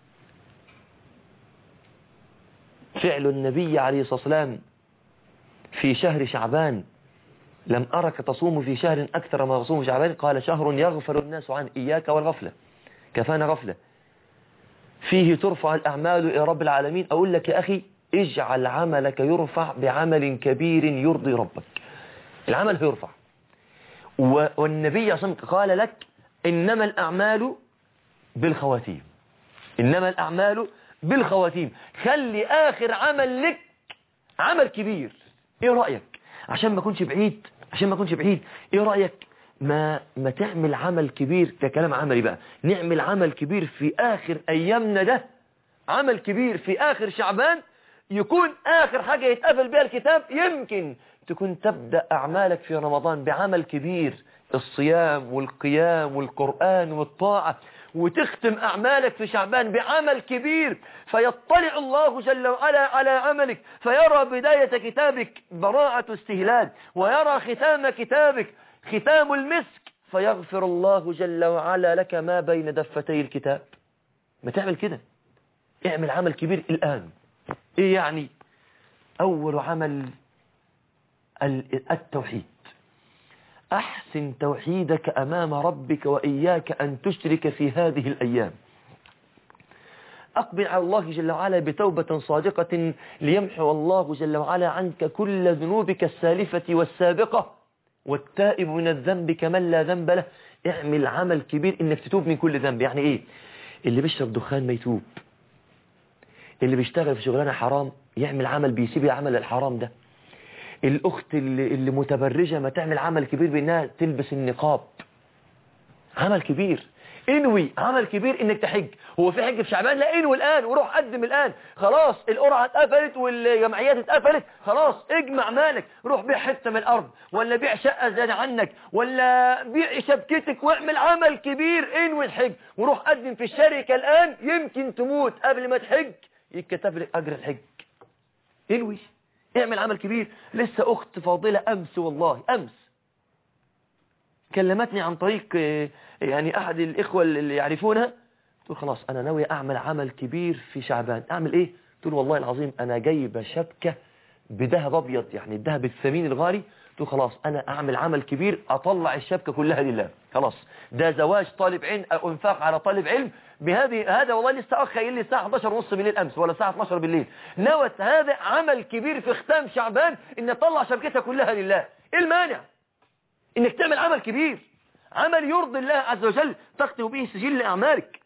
فعل النبي عليه الصلاة والسلام في شهر شعبان، لم أرك تصوم في شهر أكثر ما تصوم شعبان، قال شهر يغفل الناس عنه، إياك والغفلة، كفانا غفلة، فيه ترفع الأعمال إلى رب العالمين. أقول لك يا أخي اجعل عملك يرفع بعمل كبير يرضي ربك، العمل يرفع. والنبي صلى الله عليه وسلم قال لك إنما الأعمال بالخواتيم، إنما الأعمال بالخواتيم. خلي آخر عمل لك عمل كبير. إيه رأيك؟ عشان ما كنش بعيد، عشان ما كنش بعيد إيه رأيك ما ما تعمل عمل كبير ككلام عملي بقى، نعمل عمل كبير في آخر أيامنا ده، عمل كبير في آخر شعبان، يكون آخر حاجة يتقفل بها الكتاب. يمكن تكون تبدأ أعمالك في رمضان بعمل كبير، الصيام والقيام والقرآن والطاعة، وتختم أعمالك في شعبان بعمل كبير، فيطلع الله جل وعلا على عملك فيرى بداية كتابك براءة استهلال، ويرى ختام كتابك ختام المسك، فيغفر الله جل وعلا لك ما بين دفتي الكتاب. ما تعمل كده، اعمل عمل كبير الآن. ايه يعني؟ أول عمل التوحيد. أحسن توحيدك أمام ربك وإياك أن تشرك في هذه الأيام. أقبل على الله جل وعلا بتوبة صادقة ليمحو الله جل وعلا عنك كل ذنوبك السالفة والسابقة، والتائب من الذنب كمن لا ذنب له. اعمل عمل كبير انك تتوب من كل ذنب. يعني ايه؟ اللي بيشرب دخان ما يتوب، اللي بيشتغل في شغلانة حرام يعمل عمل بيسيب العمل الحرام ده، الأخت اللي, اللي متبرجة ما تعمل عمل كبير بأنها تلبس النقاب، عمل كبير. انوي عمل كبير انك تحج. هو في حج في شعبان؟ لا، انوي الآن وروح قدم الآن. خلاص القرعة اتقفلت والجمعيات اتقفلت، خلاص اجمع مالك، روح بيع حتة من الأرض، ولا بيع شقة زيادة عنك، ولا بيع شبكتك، واعمل عمل كبير. انوي الحج وروح قدم في الشركة الآن، يمكن تموت قبل ما تحج يتكتب لك أجر الحج. انوي اعمل عمل كبير. لسه أخت فاضلة أمس، والله أمس كلمتني عن طريق يعني أحد الإخوة اللي يعرفونها، تقول خلاص أنا ناوي أعمل عمل كبير في شعبان. أعمل إيه؟ تقول والله العظيم أنا جايبة شبكة بذهب أبيض، يعني الذهب الثمين الغالي. تقول خلاص أنا أعمل عمل كبير، أطلع الشبكة كلها لله. خلاص ده زواج طالب علم أو انفاق على طالب علم بهذه. هذا والله لسه أخ قايل لي الساعة إحدى عشرة ونص بالليل أمس، ولا الساعة اثناشر بالليل، نوت هذا عمل كبير في ختام شعبان إن أطلع شبكتها كلها لله. إيه المانع إنك تعمل عمل كبير، عمل يرضي الله عز وجل تختم به سجل أعمالك؟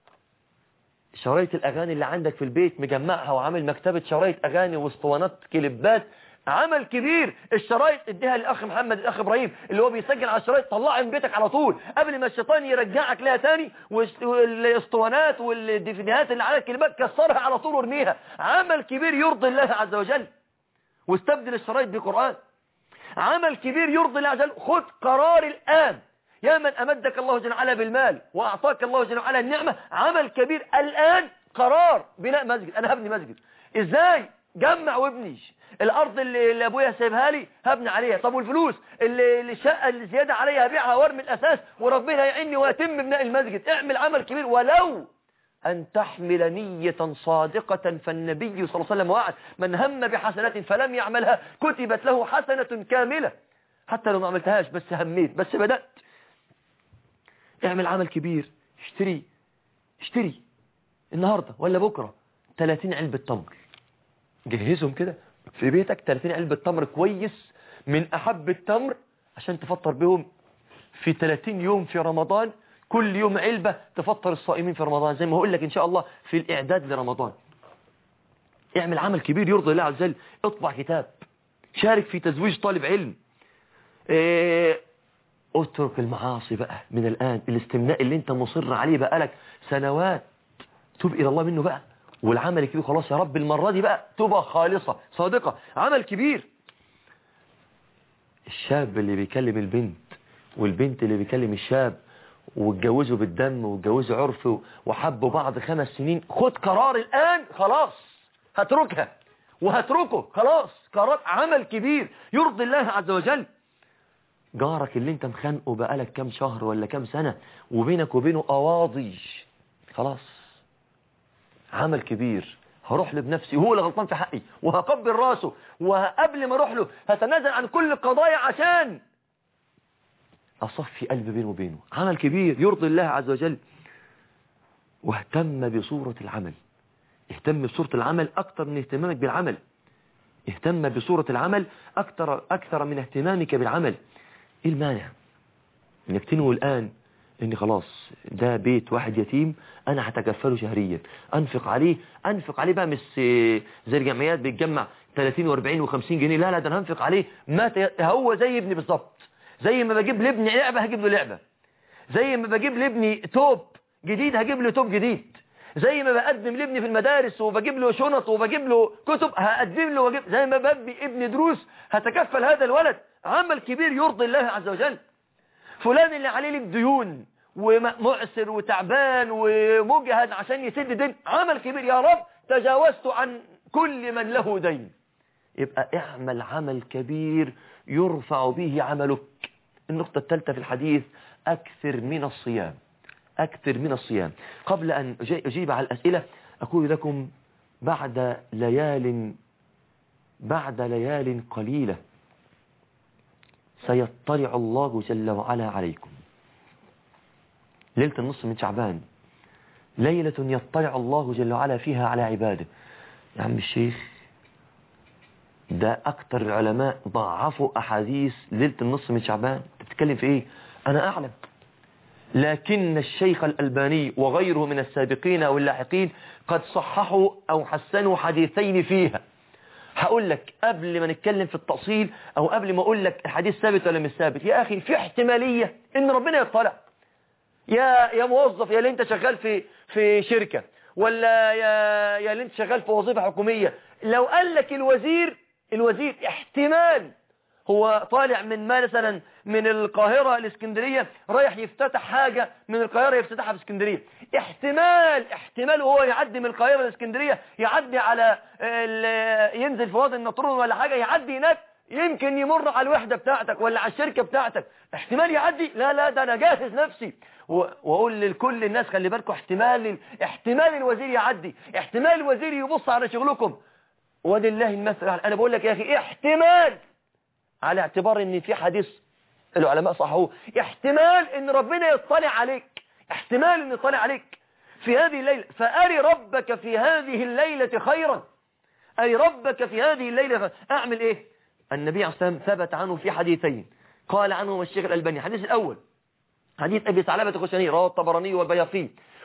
شرايط الأغاني اللي عندك في البيت مجمعها وعامل مكتبة شرايط أغاني واسطوانات كليبات، عمل كبير. الشرايط اديها للأخ محمد الأخ إبراهيم اللي هو بيسجل على الشرايط، طلعها من بيتك على طول قبل ما الشيطان يرجعك لها تاني. والاسطوانات والديفيديوهات اللي على الكليبات كسرها على طول وارميها. عمل كبير يرضي الله عز وجل. واستبدل الشرايط بقرآن. عمل كبير يرضي الله عز وجل. خذ قرار الآن يا من أمدك الله جل وعلا بالمال وأعطاك الله جل وعلا النعمة. عمل كبير الآن، قرار بناء مسجد. أنا هبني مسجد إزاي؟ جمع وابني الأرض اللي, اللي أبويا سايبها لي هبني عليها. طب والفلوس اللي الشقة اللي زيادة عليها هبيعها وارمي الأساس وربنا يعيني ويتم بناء المسجد. اعمل عمل كبير ولو أن تحمل نية صادقة. فالنبي صلى الله عليه وسلم وعد من هم بحسنات فلم يعملها كتبت له حسنة كاملة. حتى لو ما عملتهاش بس هميت بس بدأت. اعمل عمل كبير. اشتري اشتري النهاردة ولا بكرة ثلاثين علبة تمر، جهزهم كده في بيتك. ثلاثين علبة تمر كويس من أحب التمر عشان تفطر بهم في ثلاثين يوم في رمضان. كل يوم علبة تفطر الصائمين في رمضان، زي ما هقول لك إن شاء الله في الإعداد لرمضان. اعمل عمل كبير يرضي الله عز وجل. اطبع كتاب، شارك في تزويج طالب علم. ايه اترك المعاصي بقى من الآن. الاستمناء اللي انت مصر عليه بقالك سنوات، توب إلى الله منه بقى. والعمل الكبير خلاص يا رب المرة دي بقى توبة خالصة صادقة، عمل كبير. الشاب اللي بيكلم البنت والبنت اللي بيكلم الشاب واتجوزوا بالدم واتجوزوا عرف وحبوا بعض خمس سنين، خد قرار الآن خلاص هتركها وهتركه خلاص، قرار عمل كبير يرضي الله عز وجل. جارك اللي انت مخانقه بقالك كام شهر ولا كام سنة وبينك وبينه أواضي، خلاص عمل كبير، هروح له بنفسي وهو اللي غلطان في حقي وهقبل راسه، وقبل ما اروح له هتنازل عن كل القضايا عشان أصفي قلب بينه وبينه. عمل كبير يرضي الله عز وجل. واهتم بصورة العمل، اهتم بصورة العمل أكثر من اهتمامك بالعمل، اهتم بصورة العمل أكثر, أكثر من اهتمامك بالعمل. ايه المانع انك تنوي الآن ان خلاص ده بيت واحد يتيم انا هتكفله شهريا، انفق عليه انفق عليه بقى مش زي الجمعيات بتجمع ثلاثين واربعين وخمسين جنيه، لا لا ده انا هنفق عليه ما هو زي ابني بالظبط. زي ما بجيب لابني لعبة هجيب له لعبة، زي ما بجيب لابني توب جديد هجيب له توب جديد، زي ما بقدم لابني في المدارس وبجيب له شنط وبجيب له كتب هقدم له وجيب، زي ما ببني ابني دروس هتكفل هذا الولد. عمل كبير يرضي الله عز وجل. فلان اللي عليه لك ديون ومعسر وتعبان ومجهد عشان يسد دين، عمل كبير، يا رب تجاوزت عن كل من له دين. يبقى اعمل عمل كبير يرفع به عملك. النقطة الثالثة في الحديث أكثر من الصيام، أكثر من الصيام. قبل أن أجيب على الأسئلة أقول لكم بعد ليال بعد ليال قليلة سيطلع الله جل وعلا عليكم. ليلة النصف من شعبان ليلة يطلع الله جل وعلا فيها على عباده. يا عم الشيخ ده أكتر العلماء ضعفوا أحاديث ليلة النصف من شعبان. تتكلم في إيه؟ أنا أعلم، لكن الشيخ الألباني وغيره من السابقين أو اللاحقين قد صححوا أو حسنوا حديثين فيها. هقول لك قبل ما نتكلم في التأصيل أو قبل ما أقول لك الحديث ثابت ولا مش ثابت، يا أخي في احتمالية إن ربنا يطلع. يا يا موظف، يا اللي أنت شغال في في شركة، ولا يا يا اللي أنت شغال في وظيفة حكومية، لو قال لك الوزير الوزير احتمال هو طالع من مثلا من القاهرة الاسكندرية رايح يفتتح حاجة من القاهرة يفتتحها في اسكندرية، احتمال احتمال هو يعدي من القاهرة الاسكندرية يعدي على ينزل في وادي النطرون ولا حاجة، يعدي هناك يمكن يمر على الوحدة بتاعتك ولا على الشركة بتاعتك، احتمال يعدي. لا لا ده انا جاهز نفسي واقول لكل الناس خلي بالكم احتمال احتمال الوزير يعدي، احتمال الوزير يبص على شغلكم. ولله المثل. انا بقول لك يا اخي احتمال، على اعتبار ان في حديث العلماء صححوه، احتمال ان ربنا يطلع عليك، احتمال ان يطلع عليك في هذه الليلة. فأري ربك في هذه الليلة خيرا، أري ربك في هذه الليلة خيرا. أعمل إيه؟ النبي عليه الصلاة والسلام ثبت عنه في حديثين قال عنه الشيخ الألباني. الحديث الأول حديث أبي ثعلبة الخشني رواه الطبراني والبيهقي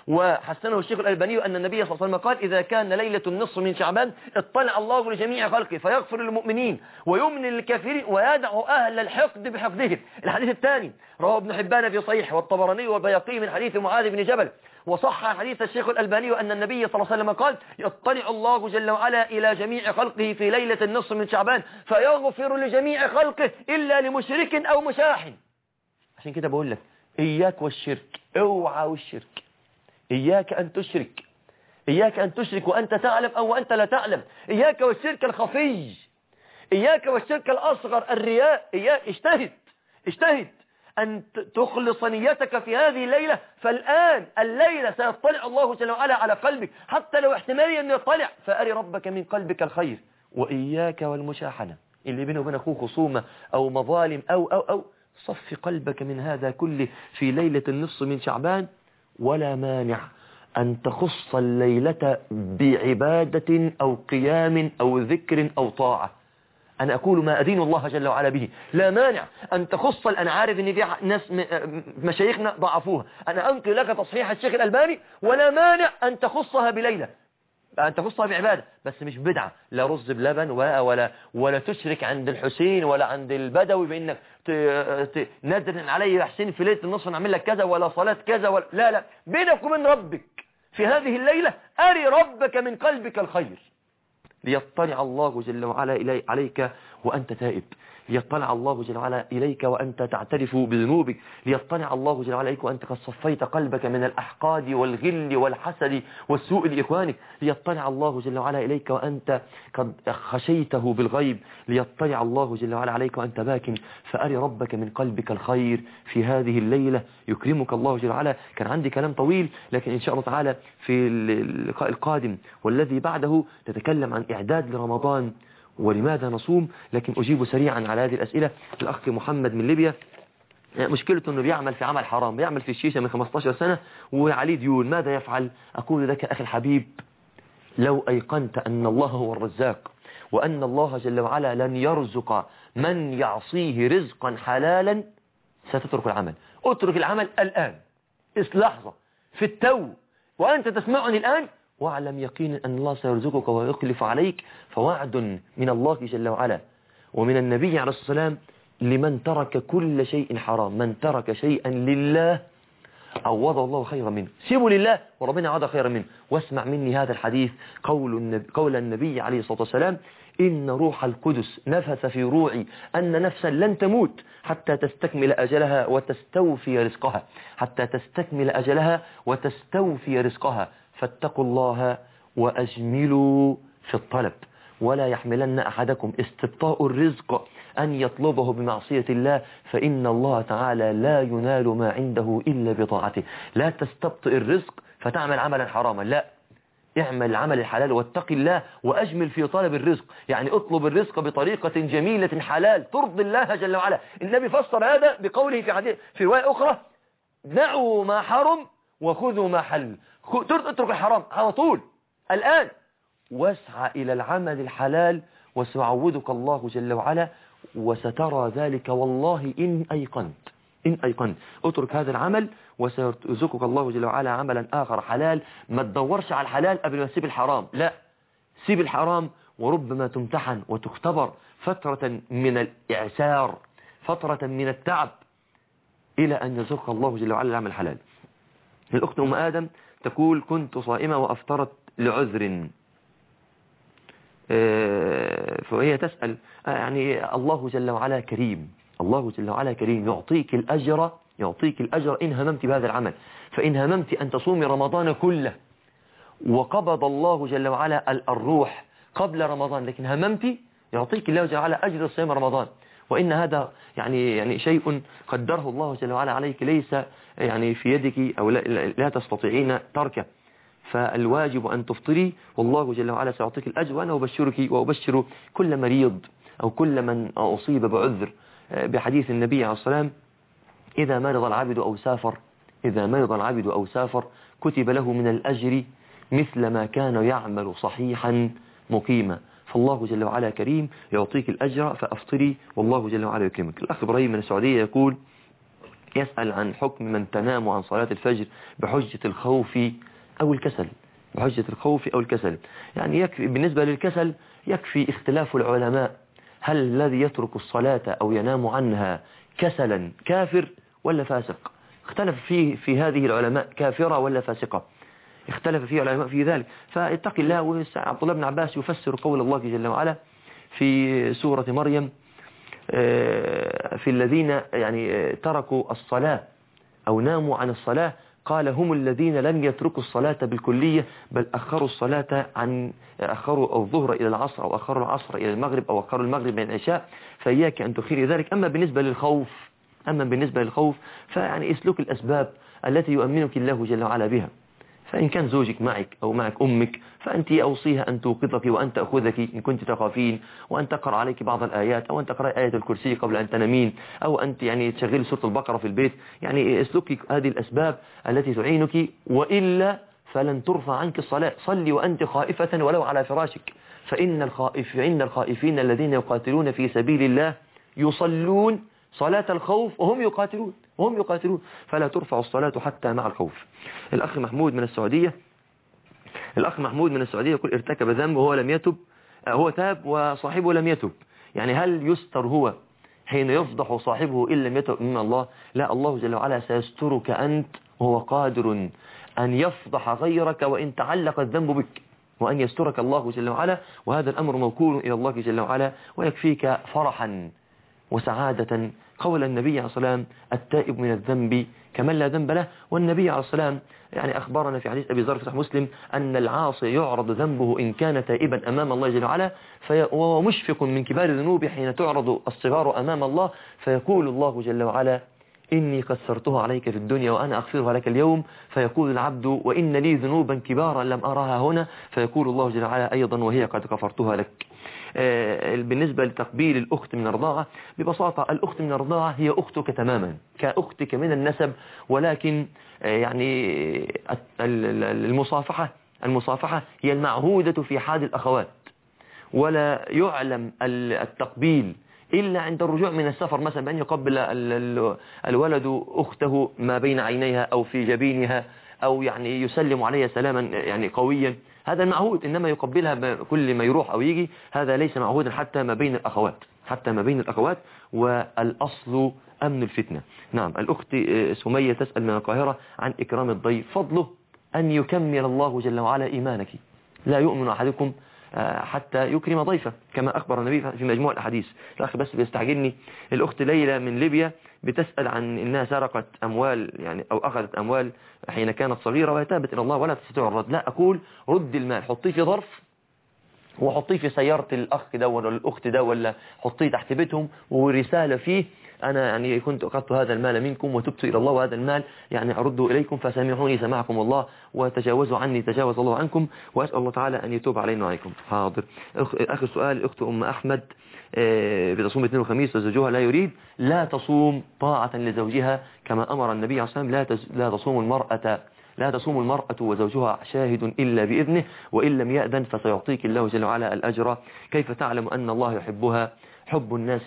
وحسنه الشيخ الألباني أن النبي صلى الله عليه وسلم قال إذا كان ليلة النصف من شعبان اطلع الله لجميع خلقه فيغفر للمؤمنين ويمن للكافرين ويدع أهل الحقد بحقدهم. الحديث الثاني رواه ابن حبان في صحيح والطبراني والبيهقي من حديث معاذ بن جبل وصح حديث الشيخ الألباني أن النبي صلى الله عليه وسلم قال يطلع الله جل وعلا إلى جميع خلقه في ليلة النصف من شعبان فيغفر لجميع خلقه إلا لمشرك أو مشاح. عشان كده بقول لك إياك والشرك، اوعى والشرك، إياك أن تشرك، إياك أن تشرك وأنت تعلم أو وأنت لا تعلم، إياك والشرك الخفي، إياك والشرك الأصغر الرياء. إياك اجتهد اجتهد أن تخلص نيتك في هذه الليلة، فالآن الليلة سيطلع الله جل وعلا على قلبك حتى لو احتماليا أن يطلع، فأري ربك من قلبك الخير. وإياك والمشاحنة اللي بينه وبين أخوه خصومة أو مظالم أو أو أو صف قلبك من هذا كله في ليلة النصف من شعبان. ولا مانع أن تخص الليلة بعبادة أو قيام أو ذكر أو طاعة. أنا أقول ما أدين الله جل وعلا به. لا مانع أن تخص، أنا عارف أن في ناس مشايخنا ضعفوها، أنا أنقل لك تصحيح الشيخ الألباني. ولا مانع أن تخصها بليلة، أن تخصها بعبادة بس مش بدعة، لا رز بلبن ولا ولا ولا تشرك عند الحسين ولا عند البدوي بأنك نذر علي يا حسين في ليلة النصف نعمل لك كذا ولا صلاة كذا ولا لا لا، بينك وبين ربك في هذه الليلة أري ربك من قلبك الخير ليطلع الله جل وعلا إلي عليك وأنت تائب، ليطلع الله جل وعلا إليك وأنت تعترف بذنوبك، ليطلع الله جل وعلا إليك وأنت قد صفيت قلبك من الأحقاد والغل والحسد والسوء لإخوانك، ليطلع الله جل وعلا إليك وأنت قد خشيته بالغيب، ليطلع الله جل وعلا عليك وأنت باك، فأري ربك من قلبك الخير في هذه الليلة يكرمك الله جل وعلا. كان عندي كلام طويل، لكن إن شاء الله تعالى في اللقاء القادم والذي بعده نتكلم عن إعداد لرمضان ولماذا نصوم. لكن أجيب سريعا على هذه الأسئلة. الأخ محمد من ليبيا مشكلته أنه بيعمل في عمل حرام، بيعمل في الشيشة من خمسة عشر سنة وعليه ديون، ماذا يفعل؟ أقول لك أخي الحبيب، لو أيقنت أن الله هو الرزاق وأن الله جل وعلا لن يرزق من يعصيه رزقا حلالا ستترك العمل. اترك العمل الآن، لحظة في التو وأنت تسمعني الآن، واعلم يقينا أن الله سيرزقك ويخلف عليك، فوعد من الله جل وعلا ومن النبي عليه الصلاة والسلام لمن ترك كل شيء حرام. من ترك شيئا لله عوضه الله خيرا منه، سيبه لله وربنا عوضه خيرا منه. واسمع مني هذا الحديث، قول النبي, قول النبي عليه الصلاة والسلام: إن روح القدس نفث في روعي أن نفسا لن تموت حتى تستكمل أجلها وتستوفي رزقها، حتى تستكمل أجلها وتستوفي رزقها، فاتقوا الله وأجملوا في الطلب، ولا يحملن أحدكم استبطاء الرزق أن يطلبه بمعصية الله، فإن الله تعالى لا ينال ما عنده إلا بطاعته. لا تستبطئ الرزق فتعمل عملا حراما، لا، اعمل العمل الحلال واتق الله وأجمل في طلب الرزق، يعني اطلب الرزق بطريقة جميلة حلال ترضي الله جل وعلا. النبي فسر هذا بقوله في حديث في رواية أخرى: دعوا ما حرم وخذوا ما حل. اترك الحرام على طول الآن واسعى إلى العمل الحلال وسيعودك الله جل وعلا، وسترى ذلك والله إن أيقنت إن أيقنت اترك هذا العمل وسيرزقك الله جل وعلا عملا آخر حلال. ما تدورش على الحلال قبل ما تسيب الحرام، لا، سيب الحرام وربما تمتحن وتختبر فترة من الإعسار، فترة من التعب، إلى أن يرزقك الله جل وعلا العمل الحلال. الأخت أم آدم تقول: كنت صائمة وأفطرت لعذر. فهي تسأل يعني الله جل وعلا كريم، الله جل وعلا كريم يعطيك الأجر، يعطيك الأجر إن هممت بهذا العمل. فإن هممت أن تصومي رمضان كله وقبض الله جل وعلا الروح قبل رمضان، لكن هممت، يعطيك الله جل وعلا أجر صيام رمضان. وإن هذا يعني يعني شيء قدره الله جل وعلا عليك، ليس يعني في يدك أو لا, لا تستطيعين تركه، فالواجب أن تفطري والله جل وعلا سيعطيك الأجر. وأنا أبشرك وأبشر كل مريض أو كل من أصيب بعذر بحديث النبي عليه الصلاة والسلام: إذا مرض العبد أو سافر إذا مرض العبد أو سافر كتب له من الأجر مثل ما كان يعمل صحيحا مقيما. فالله جل وعلا كريم يعطيك الأجر، فأفطري والله جل وعلا يكرمك. الأخ إبراهيم من السعودية يقول، يسأل عن حكم من تنام عن صلاة الفجر بحجة الخوف أو الكسل. بحجة الخوف أو الكسل يعني يكفي بالنسبة للكسل، يكفي اختلاف العلماء، هل الذي يترك الصلاة أو ينام عنها كسلا كافر ولا فاسق؟ اختلف فيه في هذه العلماء كافرة ولا فاسقة، اختلف فيه العلماء في ذلك. فاتق الله. عبد الله بن عباس يفسر قول الله جل وعلا في سورة مريم في الذين يعني تركوا الصلاة أو ناموا عن الصلاة، قال: هم الذين لم يتركوا الصلاة بالكلية بل أخروا الصلاة عن أخروا الظهر إلى العصر أو أخروا العصر إلى المغرب أو أخروا المغرب من العشاء، فإياك أن تخير ذلك. أما بالنسبة للخوف أما بالنسبة للخوف فيعني اسلك الأسباب التي يؤمنك الله جل وعلا بها. فإن كان زوجك معك أو معك أمك فأنت أوصيها أن توقظك وأن تأخذك إن كنت تخافين، وأن تقرأ عليك بعض الآيات، أو أن تقرأ آية الكرسي قبل أن تنامين، أو أنت يعني تشغل سورة البقرة في البيت. يعني اسلكي هذه الأسباب التي تعينك، وإلا فلن ترفع عنك الصلاة. صلي وأنت خائفة ولو على فراشك، فإن الخائف إن الخائفين الذين يقاتلون في سبيل الله يصلون صلاة الخوف وهم يقاتلون وهم يقاتلون فلا ترفع الصلاة حتى مع الخوف. الأخ محمود من السعودية الأخ محمود من السعودية يقول: ارتكب ذنب وهو لم يتب، هو تاب وصاحبه لم يتب، يعني هل يستر هو حين يفضح صاحبه إن لم يتب من الله؟ لا، الله جل وعلا سيسترك أنت، وهو قادر أن يفضح غيرك وإن تعلق الذنب بك، وأن يسترك الله جل وعلا، وهذا الأمر موكول إلى الله جل وعلا، ويكفيك فرحا وسعادة. قول النبي عليه الصلاة والسلام التائب من الذنب كمن لا ذنب له. والنبي عليه الصلاة والسلام يعني أخبرنا في حديث أبي ذر في صحيح مسلم أن العاصي يعرض ذنبه إن كان تائبا أمام الله جل وعلا، وهو مشفق من كبار الذنوب حين تعرض الصغار أمام الله، فيقول الله جل وعلا إني قصرتها عليك في الدنيا وأنا أغفرها لك اليوم، فيقول العبد وإن لي ذنوبا كبارا لم أراها هنا، فيقول الله جل وعلا أيضا وهي قد غفرتها لك. بالنسبة لتقبيل الأخت من الرضاعة، ببساطة الأخت من الرضاعة هي أختك تماما كأختك من النسب، ولكن يعني المصافحة المصافحة هي المعهودة في حال الأخوات، ولا يعلم التقبيل إلا عند الرجوع من السفر، مثلا بأن يقبل الولد أخته ما بين عينيها أو في جبينها، أو يعني يسلم عليها سلاما يعني قويا، هذا المعهود. إنما يقبلها كل ما يروح أو يجي هذا ليس معهودا حتى ما بين الأخوات، حتى ما بين الأخوات، والأصل أمن الفتنة. نعم. الأخت سمية تسأل من القاهرة عن إكرام الضيف، فضله أن يكمل الله جل وعلا إيمانك، لا يؤمن أحدكم حتى يكرم ضيفه كما أخبر النبي في مجموع الأحاديث. الأخ بس بيستعجلني، الأخت ليلى من ليبيا بتسأل عن إنها سرقت أموال يعني أو أخذت أموال حين كانت صغيرة وتابت إلى الله ولا تستطيع الرد. لا أقول رد المال، حطيه في ظرف وحطيه في سيارة الأخ ده ولا الأخت ده، ولا حطيه تحت بيتهم ورسالة فيه أنا يعني كنت أخذت هذا المال منكم وتبت إلى الله وهذا المال يعني أرده إليكم فسامحوني سماحكم الله وتجاوزوا عني تجاوز الله عنكم، وأسأل الله تعالى أن يتوب علينا وعليكم. حاضر. آخر سؤال، أخت أم أحمد بتصوم اثنين وخميس وزوجها لا يريد، لا تصوم طاعة لزوجها كما أمر النبي عليه الصلاة والسلام، لا تصوم المرأة لا تصوم المرأة وزوجها شاهد إلا بإذنه، وإن لم يأذن فسيعطيك الله جل وعلا الأجر. كيف تعلم أن الله يحبها؟ حب الناس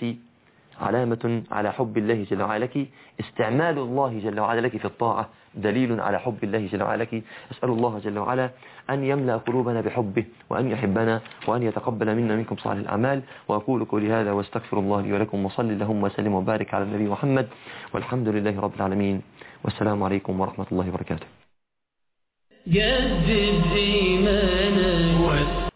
علامة على حب الله جل وعلا لك، استعمال الله جل وعلا لك في الطاعة دليل على حب الله جل وعلا لك. أسأل الله جل وعلا أن يملأ قلوبنا بحبه وأن يحبنا وأن يتقبل منا منكم صالح الأعمال. وأقول قولي هذا واستغفر الله لي ولكم، وصلي اللهم وسلم وبارك على النبي محمد، والحمد لله رب العالمين، والسلام عليكم ورحمة الله وبركاته. جدد إيمانك